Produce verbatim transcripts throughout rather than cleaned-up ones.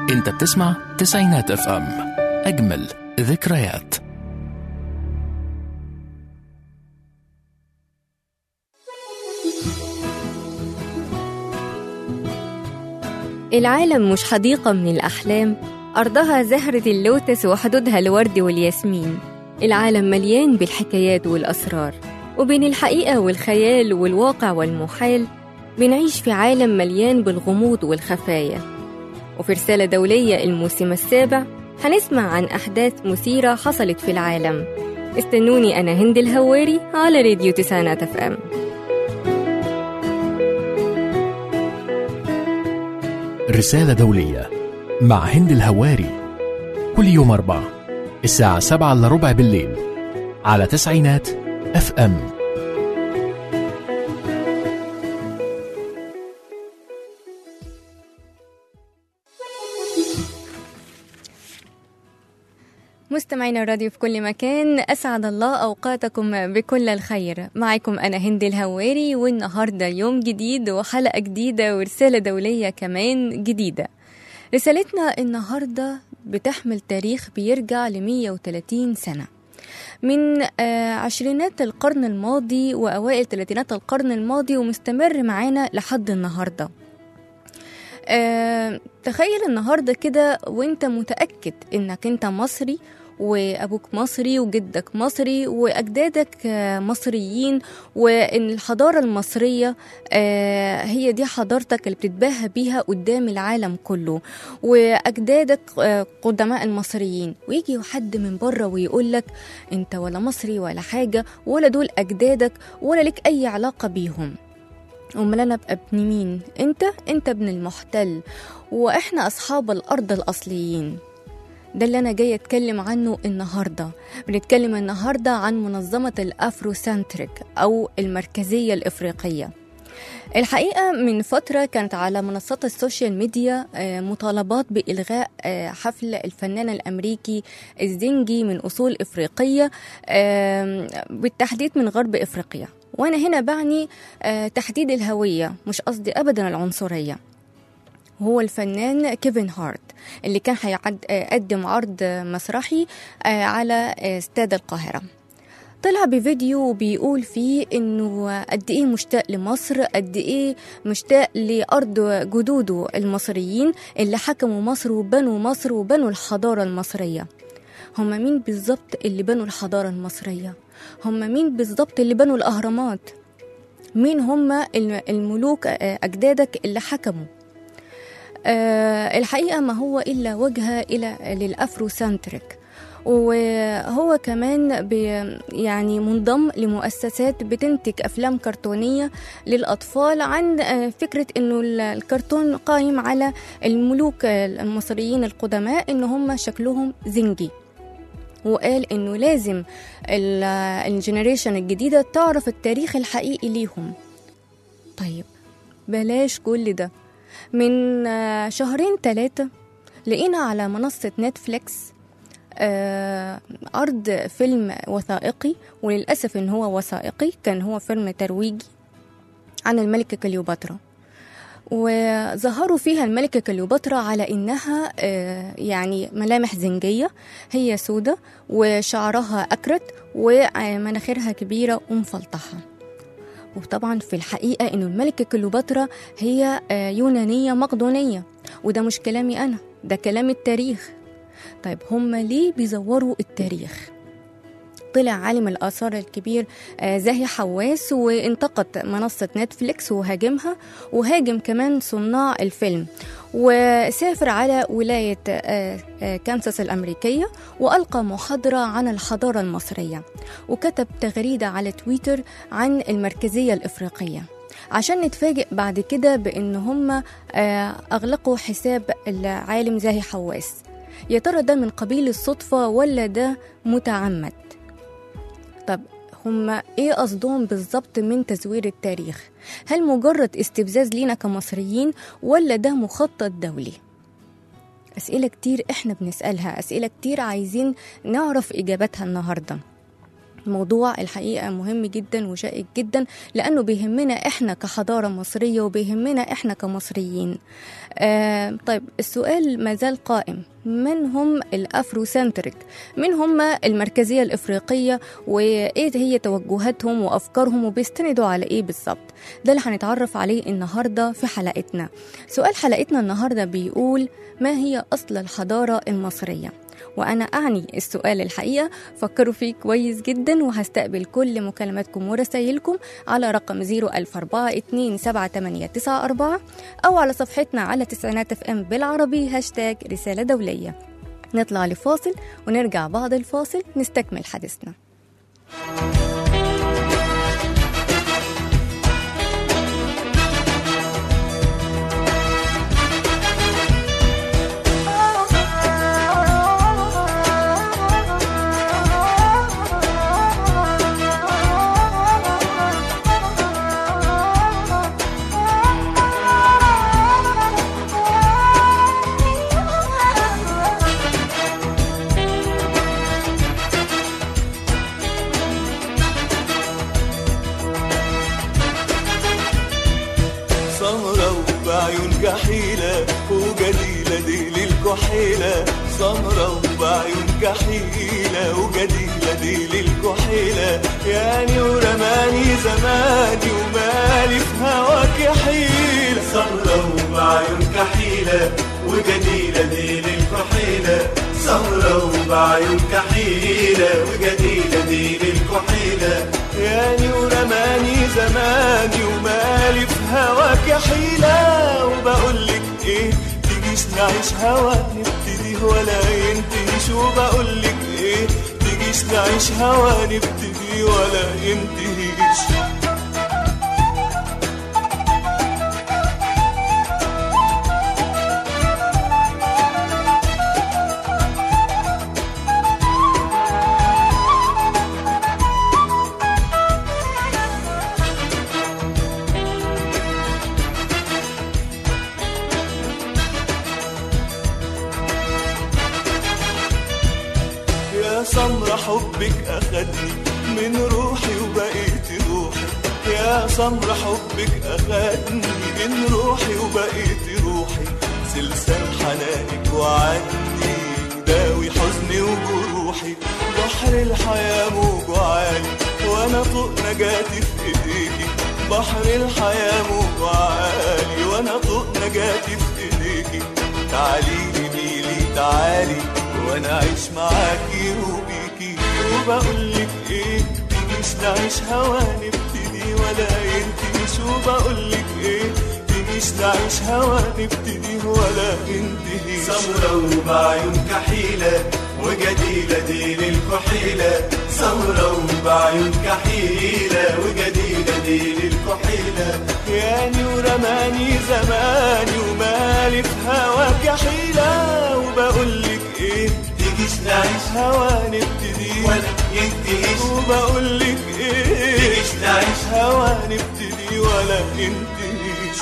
انت بتسمع تسعينات اف ام، اجمل ذكريات. العالم مش حديقة من الأحلام، أرضها زهرة اللوتس وحدودها الورد والياسمين. العالم مليان بالحكايات والأسرار، وبين الحقيقة والخيال والواقع والمحال بنعيش في عالم مليان بالغموض والخفايا. وفي رسالة دولية الموسم السابع هنسمع عن أحداث مثيرة حصلت في العالم. استنوني أنا هند الهواري على راديو تسعينات اف ام. رسالة دولية مع هند الهواري، كل يوم أربعة الساعة سبعة إلا ربع بالليل على تسعينات اف ام. مستمعين الراديو في كل مكان، أسعد الله أوقاتكم بكل الخير. معكم أنا هند الهواري، والنهاردة يوم جديد وحلقة جديدة ورسالة دولية كمان جديدة. رسالتنا النهاردة بتحمل تاريخ بيرجع لمية وتلاتين سنة، من عشرينات القرن الماضي وأوائل ثلاثينات القرن الماضي، ومستمر معانا لحد النهاردة. أه، تخيل النهاردة كده وانت متأكد انك انت مصري، وأبوك مصري وجدك مصري وأجدادك مصريين، وإن الحضارة المصرية هي دي حضارتك اللي بتتباهى بيها قدام العالم كله، وأجدادك قدماء المصريين. ويجي حد من بره ويقولك انت ولا مصري ولا حاجة، ولا دول أجدادك ولا لك أي علاقة بيهم. أمال أنا أبقى ابن مين؟ أنت أنت ابن المحتل، وإحنا أصحاب الأرض الأصليين. ده اللي أنا جاي أتكلم عنه النهاردة. بنتكلم النهاردة عن منظمة الأفروسنتريك أو المركزية الإفريقية. الحقيقة من فترة كانت على منصات السوشيال ميديا مطالبات بإلغاء حفل الفنان الأمريكي الزنجي من أصول إفريقية، بالتحديد من غرب إفريقيا. وأنا هنا بعني تحديد الهوية، مش قصدي أبدا العنصرية. هو الفنان كيفن هارت اللي كان هيقدم عرض مسرحي على استاد القاهرة، طلع بفيديو بيقول فيه إنه قد إيه مشتاق لمصر، قد إيه مشتاق لأرض جدوده المصريين اللي حكموا مصر وبنوا مصر وبنوا الحضارة المصرية. هم مين بالضبط اللي بنوا الحضارة المصرية؟ هم مين بالضبط اللي بنوا الأهرامات؟ مين هم الملوك أجدادك اللي حكموا؟ أه الحقيقة ما هو إلا وجهة إلى للأفروسنتريك، وهو كمان يعني منضم لمؤسسات بتنتج أفلام كرتونية للأطفال عن فكرة إنه الكرتون قائم على الملوك المصريين القدماء إن هم شكلهم زنجي، وقال إنه لازم الجنريشن الجديدة تعرف التاريخ الحقيقي ليهم. طيب بلاش كل ده. من شهرين ثلاثة لقينا على منصة نتفليكس آه عرض فيلم وثائقي، وللأسف إن هو وثائقي، كان هو فيلم ترويجي عن الملكة كليوباترا. وظهروا فيها الملكة كليوباترا على إنها آه يعني ملامح زنجية، هي سودة وشعرها أكرت ومناخيرها كبيرة ومفلطحة. وطبعا في الحقيقة إنه الملكة كليوباترا هي آه يونانية مقدونية، وده مش كلامي أنا، ده كلام التاريخ. طيب هم ليه بيزوروا التاريخ؟ طلع عالم الآثار الكبير زاهي حواس وانتقد منصة نتفليكس وهاجمها، وهاجم كمان صناع الفيلم، وسافر على ولاية كانساس الأمريكية وألقى محاضرة عن الحضارة المصرية، وكتب تغريدة على تويتر عن المركزية الإفريقية، عشان نتفاجئ بعد كده بأن هم أغلقوا حساب العالم زاهي حواس. يا ترى ده من قبيل الصدفة ولا ده متعمد؟ طب هم ايه قصدهم بالضبط من تزوير التاريخ؟ هل مجرد استفزاز لينا كمصريين ولا ده مخطط دولي؟ أسئلة كتير احنا بنسألها، أسئلة كتير عايزين نعرف إجابتها النهاردة. موضوع الحقيقة مهم جدا وشائك جدا، لأنه بيهمنا إحنا كحضارة مصرية وبيهمنا إحنا كمصريين. آه طيب السؤال ما زال قائم، من هم الأفروسنتريك؟ من هم المركزية الإفريقية؟ وإيه هي توجهاتهم وأفكارهم وبيستندوا على إيه بالظبط؟ ده اللي هنتعرف عليه النهاردة في حلقتنا. سؤال حلقتنا النهاردة بيقول: ما هي أصل الحضارة المصرية؟ وأنا أعني السؤال الحقيقة، فكروا فيه كويس جدا، وهستقبل كل مكالماتكم ورسائلكم على رقم صفر ألف أربعة اتنين سبعة تمانية تسعة أربعة أو على صفحتنا على تسعينات اف ام بالعربي هاشتاج رسالة دولية. نطلع لفاصل ونرجع بعد الفاصل نستكمل حديثنا. كحيلة وجديلة دي للكحيلة، سمرة وبعيون كحيلة وجديلة دي للكحيلة، يعني ورماني زماني ومالي في هواك حيلة. سمرة وبعيون كحيلة وجديلة دي للكحيلة، سمرة وبعيون كحيلة وجديلة دي للكحيلة، يعني ورماني زماني ومالي في هواك حيلة. وبقولك ايه تجيش نعيش هوا نبتدي ولا ينتهيش، وبقولك ايه تجيش نعيش هوا نبتدي ولا ينتهيش. سمرة حبك أخدني من روحي وبقيت روحي، يا سمرة حبك أخدني من روحي وبقيت روحي، سلسال حنانك وعدني وداوي حزني وجروحي، بحر الحياة موج عالي وأنا طوق نجاتي في إيديكي، بحر الحياة موج عالي وأنا طوق نجاتي في إيديكي، تعالي ميلي تعالي وانا عايش معاكي وبيكي. وبقولك ايه تجيش نعيش هوا نبتدي ولا ينتهيش، وبقولك ايه تجيش نعيش هوا نبتدي ولا ينتهيش. سمرة وبعيون كحيلة وجديلة دي للكحيلة، سمرة وبعيون كحيلة وجديلة دي للكحيلة، يعني ورماني زماني ومالي في هواك حيلة. وبقولك ايه تجيش نعيش هوا نبتدي ولا ينتهيش، وبقولك ايه تجيش نعيش هوا نبتدي ولا ينتهيش.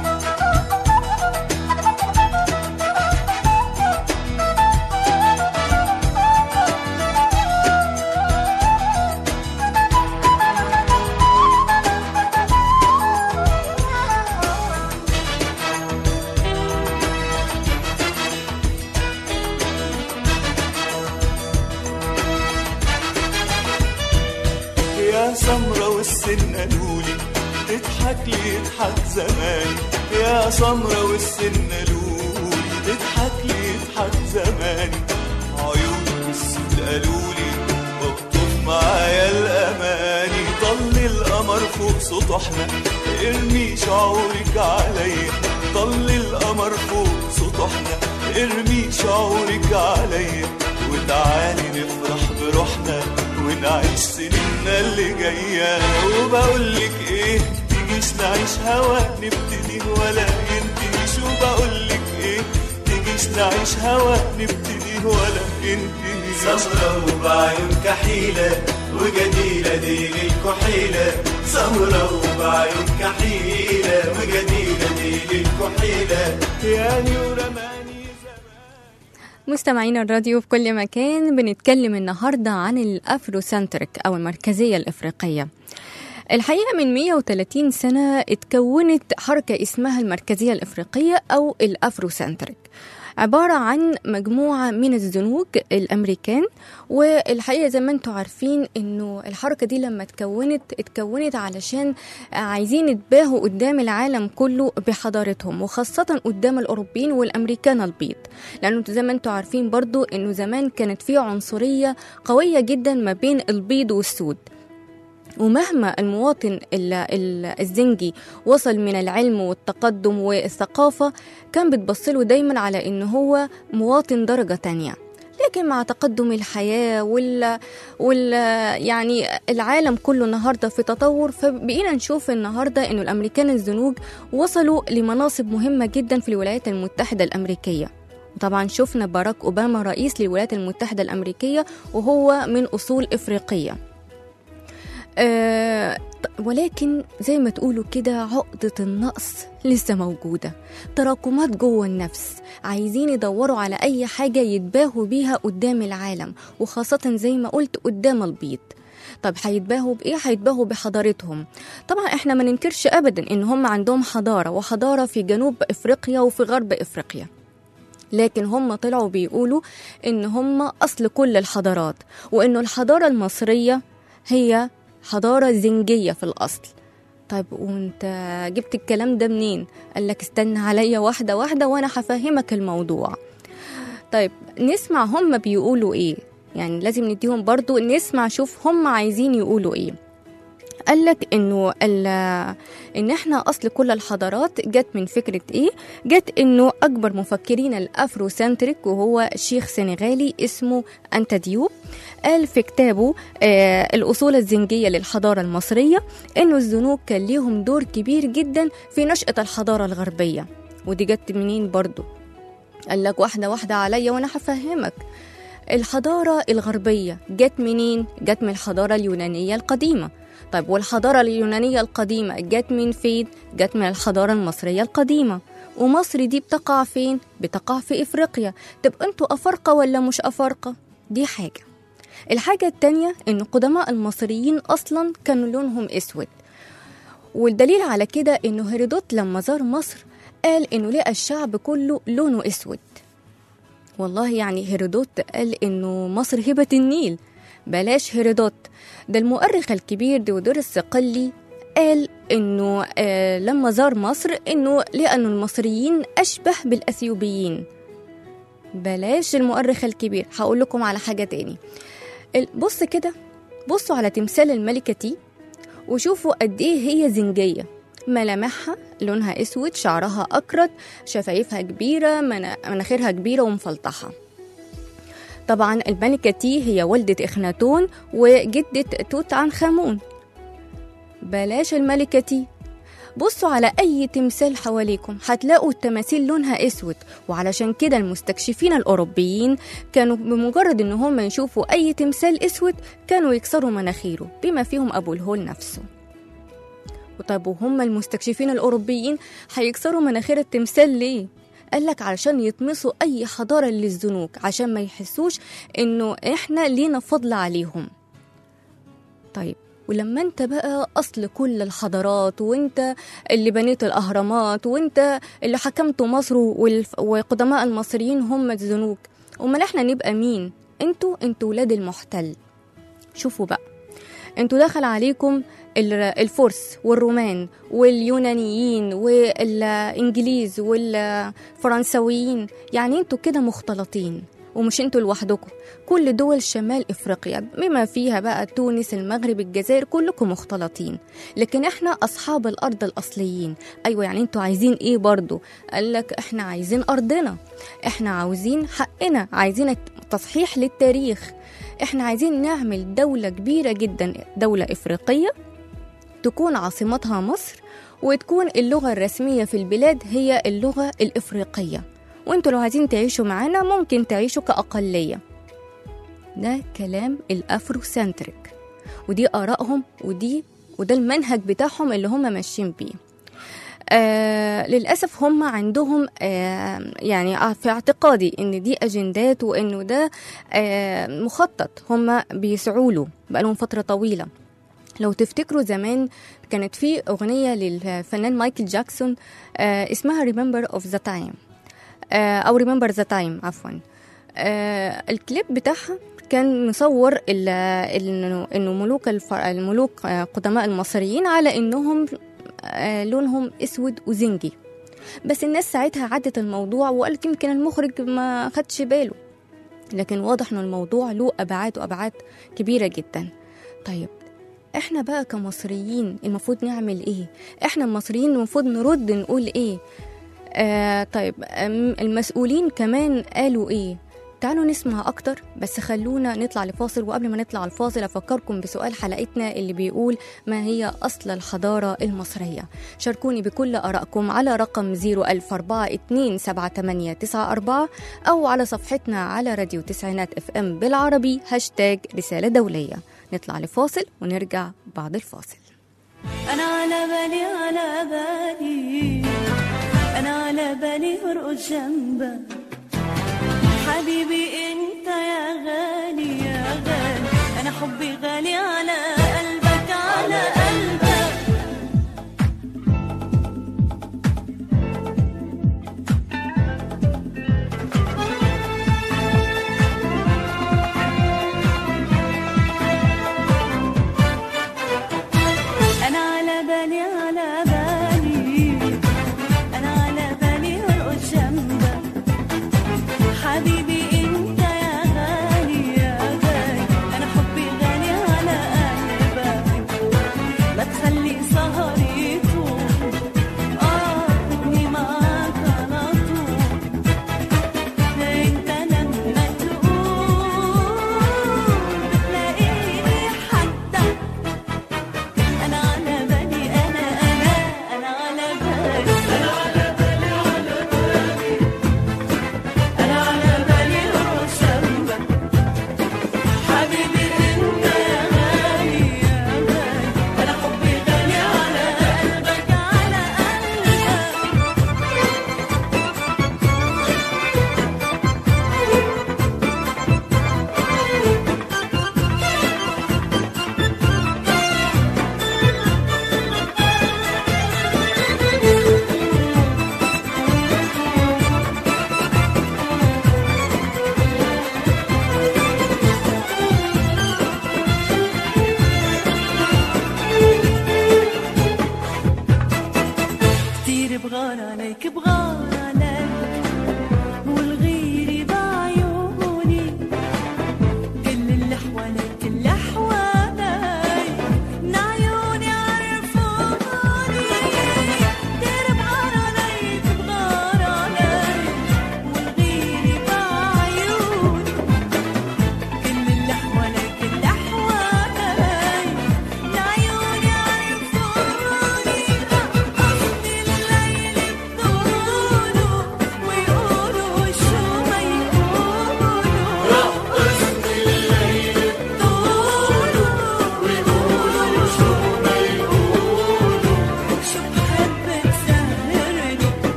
سمرة والسن قالولي تضحك لي يضحك زماني، يا سمرة والسن قالولي تضحك لي يضحك زماني، عيونك السود قالولي اخطف معايا الاماني، طل القمر فوق سطحنا ارمي شعورك عليا، طل القمر فوق سطحنا ارمي شعورك عليا، وتعالي نفرح بروحنا ونعيش سنيننا اللي جاية. وبقولك ايه تجيش نعيش هوا نبتدي ولا ينتهيش، وبقولك ايه تجيش نعيش هوا نبتدي ولا ينتهيش. سمرة وبعيون كحيلة وجديلة دي للكحيلة، سمرة وبعيون كحيلة وجديلة دي للكحيلة، يعني ورماني. مستمعين الراديو في كل مكان، بنتكلم النهاردة عن الأفروسنتريك أو المركزية الإفريقية. الحقيقة من مئة وثلاثين سنة اتكونت حركة اسمها المركزية الإفريقية أو الأفروسنتريك، عبارة عن مجموعة من الزنوج الأمريكان. والحقيقة زي ما انتم عارفين انه الحركة دي لما اتكونت اتكونت علشان عايزين يتباهوا قدام العالم كله بحضارتهم، وخاصة قدام الأوروبيين والأمريكان البيض، لأنه زي ما انتم عارفين برضو انه زمان كانت فيه عنصرية قوية جدا ما بين البيض والسود. ومهما المواطن الزنجي وصل من العلم والتقدم والثقافة كان بتبصله دايما على إنه هو مواطن درجة تانية. لكن مع تقدم الحياة وال... وال يعني العالم كله النهاردة في تطور، فبقينا نشوف النهاردة إنه الأمريكان الزنوج وصلوا لمناصب مهمة جدا في الولايات المتحدة الأمريكية. طبعا شفنا باراك أوباما رئيس للولايات المتحدة الأمريكية وهو من أصول إفريقية. أه ولكن زي ما تقولوا كده عقدة النقص لسه موجودة، تراكمات جوه النفس، عايزين يدوروا على أي حاجة يتباهوا بيها قدام العالم، وخاصة زي ما قلت قدام البيض. طب هيتباهوا بإيه؟ هيتباهوا بحضارتهم. طبعا احنا ما ننكرش أبدا إن هم عندهم حضارة، وحضارة في جنوب إفريقيا وفي غرب إفريقيا، لكن هم طلعوا بيقولوا إن هم أصل كل الحضارات، وإنه الحضارة المصرية هي حضارة زنجية في الأصل. طيب وانت جبت الكلام ده منين؟ قال لك استنى عليا واحدة واحدة وانا هفهمك الموضوع. طيب نسمع هم بيقولوا ايه، يعني لازم نديهم برضو نسمع شوف هم عايزين يقولوا ايه. قال لك انه ان احنا اصل كل الحضارات جت من فكرة ايه؟ جت انه اكبر مفكرين الافروسنتريك وهو شيخ سنغالي اسمه أنت ديوب، قال في كتابه آه الأصول الزنجية للحضارة المصرية إنه الزنوج كان ليهم دور كبير جدا في نشأة الحضارة الغربية. ودي جت منين برضو؟ قال لك واحدة واحدة عليا وأنا هفهمك. الحضارة الغربية جت منين؟ جت من الحضارة اليونانية القديمة. طيب والحضارة اليونانية القديمة جت من فين؟ جت من الحضارة المصرية القديمة. ومصر دي بتقع فين؟ بتقع في إفريقيا. طب أنتوا أفارقة ولا مش أفارقة؟ دي حاجة. الحاجة التانية إن قدماء المصريين أصلا كانوا لونهم أسود، والدليل على كده إنه هيرودوت لما زار مصر قال إنه لقى الشعب كله لونه أسود. والله يعني هيرودوت قال إنه مصر هبة النيل، بلاش هيرودوت، ده المؤرخ الكبير ديودور الصقلي قال إنه آه لما زار مصر إنه لأن المصريين أشبه بالأثيوبيين. بلاش المؤرخ الكبير. هقول لكم على حاجة تاني. بص كده، بصوا على تمثال الملكة تي وشوفوا قد ايه هي زنجية. ملامحها لونها اسود، شعرها اكرت، شفايفها كبيرة، مناخيرها كبيرة ومفلطحة. طبعا الملكة تي هي والدة اخناتون وجدة توت عنخ آمون. بلاش الملكة تي. بصوا على أي تمثال حواليكم هتلاقوا التماثيل لونها أسود، وعلشان كده المستكشفين الأوروبيين كانوا بمجرد إن هم يشوفوا أي تمثال أسود كانوا يكسروا مناخيره، بما فيهم أبو الهول نفسه. وطيب وهم المستكشفين الأوروبيين هيكسروا مناخير التمثال ليه؟ قالك علشان يطمسوا أي حضارة للزنوج، عشان ما يحسوش إنه إحنا لينا فضل عليهم. طيب ولما انت بقى أصل كل الحضارات، وانت اللي بنيت الأهرامات، وانت اللي حكمت مصر وقدماء المصريين هم الزنوج، وما احنا نبقى مين؟ انتوا انتوا ولاد المحتل. شوفوا بقى، انتوا دخل عليكم الفرس والرومان واليونانيين والإنجليز والفرنسويين، يعني انتوا كده مختلطين، ومش انتوا لوحدكم، كل دول شمال افريقيا بما فيها بقى تونس، المغرب، الجزائر، كلكم مختلطين، لكن احنا اصحاب الارض الاصليين. ايوه يعني انتوا عايزين ايه برضو؟ قالك احنا عايزين ارضنا، احنا عاوزين حقنا، عايزين تصحيح للتاريخ، احنا عايزين نعمل دولة كبيرة جدا، دولة افريقية تكون عاصمتها مصر، وتكون اللغة الرسمية في البلاد هي اللغة الافريقية، وانتوا لو عايزين تعيشوا معانا ممكن تعيشوا كأقلية. ده كلام الأفروسنتريك، ودي آرائهم، ودي وده المنهج بتاعهم اللي هم ماشيين بيه. آه آه للأسف هم عندهم آه يعني في اعتقادي إن دي أجندات وإنه ده آه مخطط هم بيسعوا له بقالهم فترة طويلة. لو تفتكروا زمان كانت في أغنية للفنان مايكل جاكسون آه اسمها Remember of the Time آه أو Remember the Time عفوا. آه الكليب بتاعها كان مصور إنه إنه ملوك الملوك آه قدماء المصريين على إنهم آه لونهم أسود وزنجي، بس الناس ساعتها عدت الموضوع وقالت يمكن المخرج ما خدش باله، لكن واضح إنه الموضوع له أبعاد وأبعاد كبيرة جدا. طيب احنا بقى كمصريين المفروض نعمل ايه؟ احنا المصريين المفروض نرد نقول ايه؟ آه طيب المسؤولين كمان قالوا ايه؟ تعالوا نسمع اكتر، بس خلونا نطلع لفاصل. وقبل ما نطلع الفاصل افكركم بسؤال حلقتنا اللي بيقول ما هي اصل الحضارة المصرية؟ شاركوني بكل ارائكم على رقم صفر ألف أربعة اتنين سبعة تمانية تسعة أربعة او على صفحتنا على راديو تسعينات اف ام بالعربي هاشتاج رسالة دولية. نطلع لفاصل ونرجع بعد الفاصل. أنا على بالي على بالي أنا على بالي أرقص جنبك حبيبي أنت يا غالي يا غالي، أنا حبي غالي على قلبك على قلبك.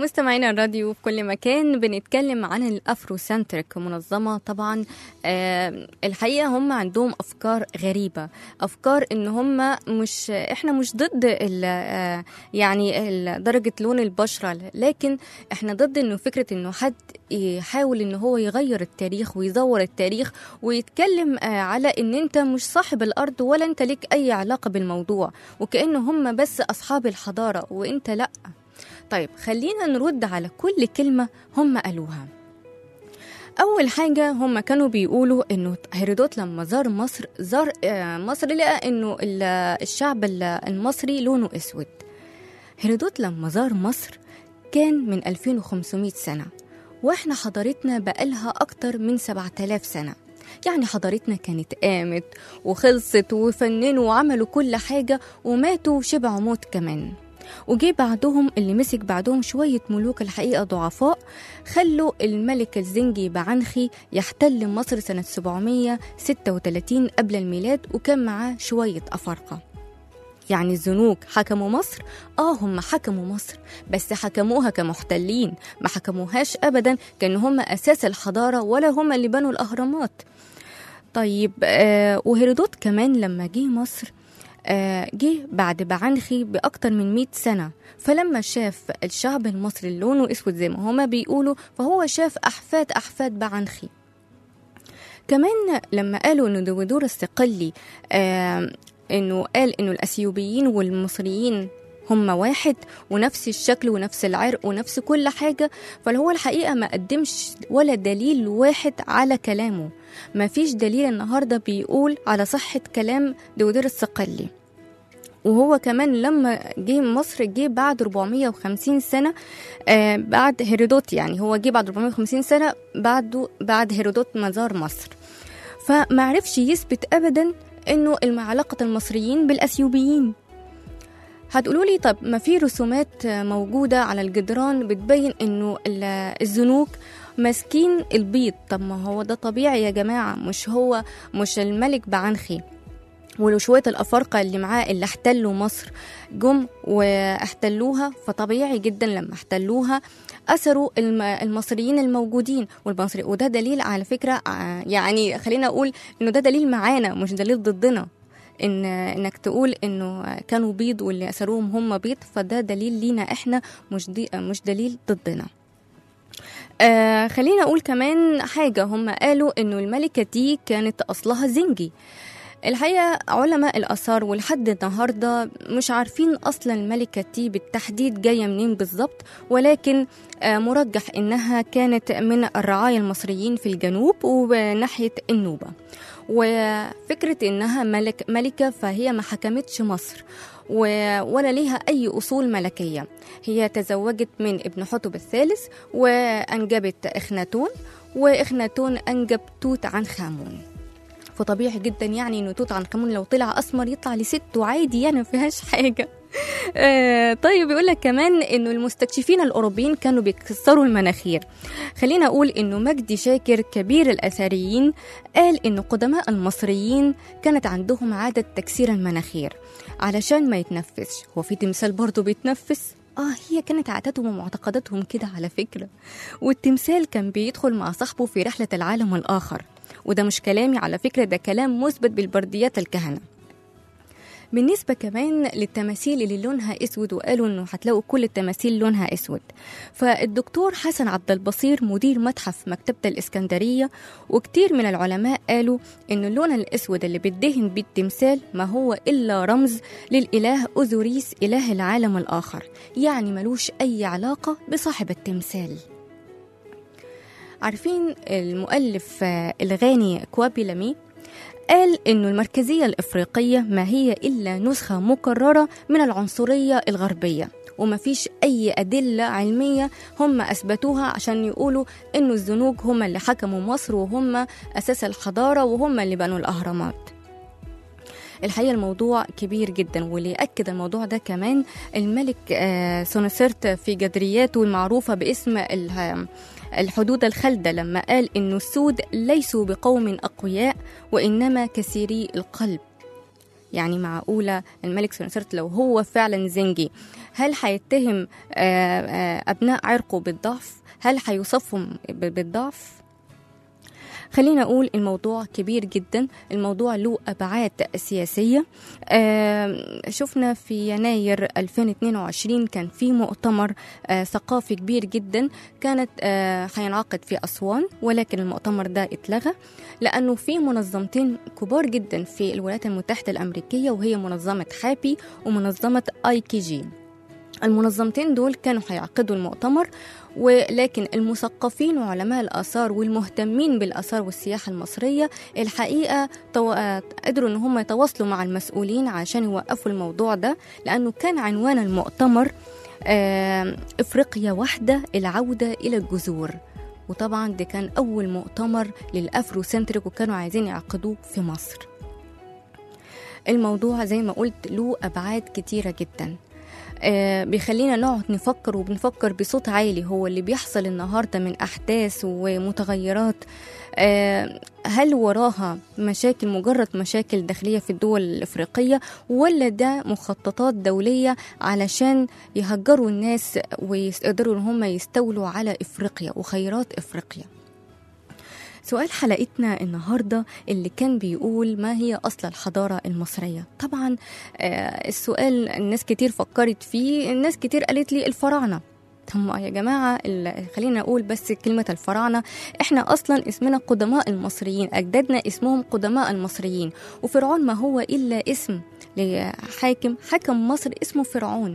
مستمعينا الراديو في كل مكان، بنتكلم عن الأفروسنتريك منظمة. طبعا آه الحقيقة هم عندهم أفكار غريبة، أفكار إن هم مش إحنا مش ضد ال آه يعني ال درجة لون البشرة، لكن إحنا ضد إنه فكرة إنه حد يحاول إنه هو يغير التاريخ ويزور التاريخ ويتكلم آه على إن أنت مش صاحب الأرض ولا أنت لك أي علاقة بالموضوع، وكأنه هم بس أصحاب الحضارة وأنت لأ. طيب خلينا نرد على كل كلمة هم قالوها. أول حاجة هم كانوا بيقولوا إنه هيرودوت لما زار مصر زار مصر لقى إنه الشعب المصري لونه أسود. هيرودوت لما زار مصر كان من ألفين وخمسمائة سنة، وإحنا حضارتنا بقالها أكتر من سبعة آلاف سنة. يعني حضارتنا كانت قامت وخلصت وفننوا وعملوا كل حاجة وماتوا شبع موت كمان. وجي بعدهم اللي مسك بعدهم شوية ملوك الحقيقة ضعفاء، خلوا الملك الزنجي بعنخي يحتل مصر سنة سبعمائة وستة وثلاثين قبل الميلاد، وكان معاه شوية أفارقة. يعني الزنوج حكموا مصر؟ آه هم حكموا مصر، بس حكموها كمحتلين، ما حكموهاش أبدا كأن هم أساس الحضارة ولا هم اللي بنوا الأهرامات. طيب آه وهيرودوت كمان لما جه مصر آه جه بعد بعنخي بأكتر من مئة سنة، فلما شاف الشعب المصري اللي لونه اسود زي ما هما بيقولوا، فهو شاف أحفاد أحفاد بعنخي. كمان لما قالوا إنه دويدور الصقلي آه إنه قال إنه الأثيوبيين والمصريين هم واحد ونفس الشكل ونفس العرق ونفس كل حاجة، فهو الحقيقة ما قدمش ولا دليل واحد على كلامه. ما فيش دليل النهاردة بيقول على صحة كلام دويدور الصقلي. وهو كمان لما جه مصر جه بعد أربعمائة وخمسين سنة آه بعد هيرودوت، يعني هو جه بعد أربعمائة وخمسين سنة بعد بعد هيرودوت ما زار مصر، فما عرفش يثبت أبدا إنه علاقة المصريين بالأثيوبيين. هتقولوا لي طب ما في رسومات موجودة على الجدران بتبين إنه الزنوج ماسكين البيض. طب ما هو ده طبيعي يا جماعة، مش هو مش الملك بعنخي ولو شوية الأفارقة اللي معاه اللي احتلوا مصر جم واحتلوها، فطبيعي جدا لما احتلوها أثروا المصريين الموجودين والمصري. وده دليل على فكرة، يعني خلينا أقول إنه ده دليل معانا مش دليل ضدنا، إن إنك تقول إنه كانوا بيض واللي أثروهم هم بيض، فده دليل لينا إحنا مش دي مش دليل ضدنا. آه خلينا أقول كمان حاجة، هم قالوا إنه الملكة دي كانت أصلها زنجي. الحقيقة علماء الآثار ولحد النهاردة مش عارفين أصلا الملكة دي بالتحديد جاية منين بالظبط، ولكن مرجح إنها كانت من الرعايا المصريين في الجنوب وناحية النوبة. وفكرة إنها ملك ملكة فهي ما حكمتش مصر ولا ليها أي أصول ملكية. هي تزوجت من ابن حتب الثالث وأنجبت إخناتون، وإخناتون أنجب توت عنخ آمون. فطبيعي جدا يعني إنه توت عنخ آمون لو طلع أسمر يطلع لسته عادي، يعني ما فيهاش حاجة. آه طيب يقول لك كمان إنه المستكشفين الأوروبيين كانوا بيكسروا المناخير. خلينا أقول إنه مجدي شاكر كبير الأثريين قال إنه قدماء المصريين كانت عندهم عادة تكسير المناخير علشان ما يتنفسش. هو في تمثال برضو بيتنفس؟ آه هي كانت عاداتهم ومعتقداتهم كده على فكرة. والتمثال كان بيدخل مع صاحبه في رحلة العالم الآخر، وده مش كلامي على فكرة، ده كلام مثبت بالبرديات الكهنة. بالنسبة كمان للتماثيل اللي لونها اسود، وقالوا انه هتلاقوا كل التماثيل لونها اسود، فالدكتور حسن عبد البصير مدير متحف مكتبة الإسكندرية وكتير من العلماء قالوا ان اللون الاسود اللي بيدهن بيه التمثال ما هو الا رمز للإله أوزوريس إله العالم الآخر، يعني ملوش اي علاقة بصاحب التمثال. عارفين المؤلف الغاني كوابي لامي قال إنه المركزية الإفريقية ما هي إلا نسخة مكررة من العنصرية الغربية، وما فيش أي أدلة علمية هم أثبتوها عشان يقولوا إنه الزنوج هم اللي حكموا مصر وهم أساس الحضارة وهم اللي بنوا الأهرامات. الحقيقة الموضوع كبير جدا، واللي يأكد الموضوع ده كمان الملك سونسرت في جدرياته المعروفة باسم الحدود الخلدة، لما قال إنه السود ليسوا بقوم أقوياء وإنما كثيري القلب. يعني معقولة الملك سنوسرت لو هو فعلا زنجي هل هيتهم أبناء عرقه بالضعف؟ هل هيوصفهم بالضعف؟ خلينا أقول الموضوع كبير جدا، الموضوع له أبعاد سياسية. آه شفنا في يناير ألفين واثنين وعشرين كان في مؤتمر آه ثقافي كبير جدا كانت آه هينعقد في أسوان، ولكن المؤتمر ده اتلغى لأنه في منظمتين كبار جدا في الولايات المتحدة الأمريكية، وهي منظمة حابي ومنظمة آي كي جي. المنظمتين دول كانوا هيعقدوا المؤتمر، ولكن المثقفين وعلماء الآثار والمهتمين بالآثار والسياحة المصرية الحقيقة تو... قدروا إن هم يتواصلوا مع المسؤولين عشان يوقفوا الموضوع ده، لأنه كان عنوان المؤتمر آه... إفريقيا واحدة، العودة إلى الجذور. وطبعا ده كان أول مؤتمر للأفرو سنتريك وكانوا عايزين يعقدوه في مصر. الموضوع زي ما قلت له أبعاد كتيرة جدا، آه بيخلينا نقعد نفكر وبنفكر بصوت عالي هو اللي بيحصل النهاردة من أحداث ومتغيرات، آه هل وراها مشاكل مجرد مشاكل داخلية في الدول الإفريقية، ولا ده مخططات دولية علشان يهجروا الناس ويقدروا ان هم يستولوا على إفريقيا وخيرات إفريقيا؟ سؤال حلقتنا النهاردة اللي كان بيقول ما هي أصل الحضارة المصرية؟ طبعا آه السؤال الناس كتير فكرت فيه، الناس كتير قالت لي الفراعنة. هم يا جماعة خلينا نقول بس كلمة الفراعنة، احنا أصلا اسمنا قدماء المصريين، أجدادنا اسمهم قدماء المصريين، وفرعون ما هو إلا اسم لحاكم حكم مصر اسمه فرعون.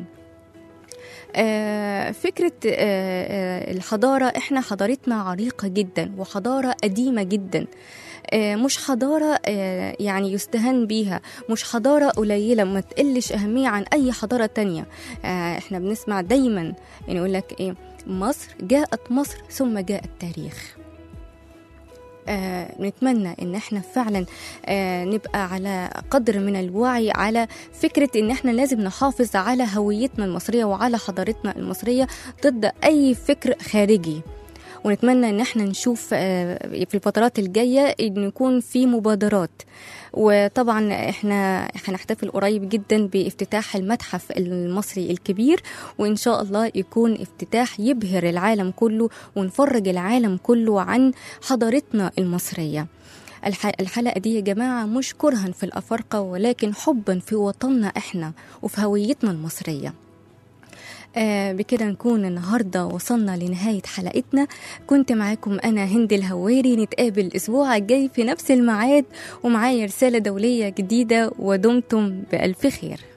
آه فكرة آه الحضارة، احنا حضارتنا عريقة جدا وحضارة قديمة جدا، آه مش حضارة آه يعني يستهان بيها، مش حضارة قليلة ما تقلش أهمية عن أي حضارة تانية. آه احنا بنسمع دايما يعني يقول لك ايه، مصر جاءت مصر ثم جاء التاريخ. آه نتمنى ان احنا فعلا آه نبقى على قدر من الوعي على فكرة ان احنا لازم نحافظ على هويتنا المصرية وعلى حضارتنا المصرية ضد اي فكر خارجي. ونتمنى ان احنا نشوف آه في الفترات الجاية ان يكون في مبادرات. وطبعا احنا هنحتفل قريب جدا بافتتاح المتحف المصري الكبير، وان شاء الله يكون افتتاح يبهر العالم كله ونفرج العالم كله عن حضارتنا المصرية. الحلقة دي يا جماعة مش كرها في الأفارقة، ولكن حبا في وطننا احنا وفي هويتنا المصرية. آه بكده نكون النهاردة وصلنا لنهاية حلقتنا. كنت معاكم أنا هند الهواري، نتقابل الأسبوع الجاي في نفس الميعاد ومعايا رسالة دولية جديدة، ودمتم بألف خير.